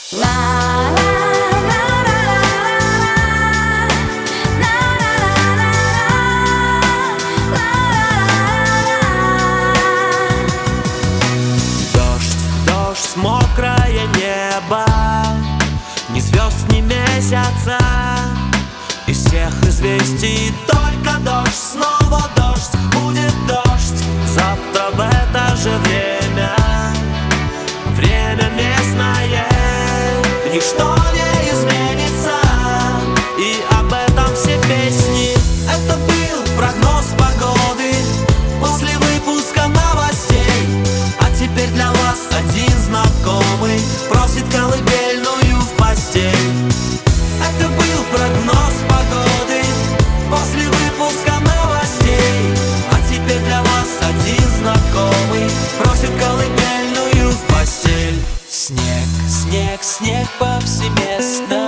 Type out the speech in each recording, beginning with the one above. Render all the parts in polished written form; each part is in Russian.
Дождь, мокрое небо, ни звезд, ни месяца. Из всех известий только дождь, снова дождь, будет дождь. Завтра в это же время, время местное, ничто не изменится, и об этом все песни. Это был прогноз погоды после выпуска новостей. А теперь для вас один знакомый просит колыбельную в постель. Это был прогноз погоды после выпуска новостей. А теперь для вас один знакомый просит колыбельную в постель. Снег, снег, снег повсеместно,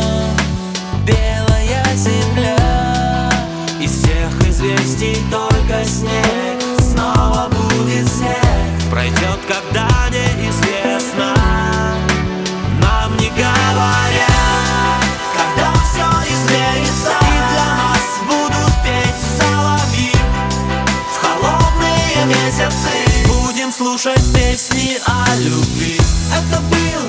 белая земля. Из всех известий только снег, снова будет снег. Пройдет, когда неизвестно, нам не говорят, когда все изменится, и для нас будут петь соловьи. В холодные месяцы будем слушать песни о любви. Это был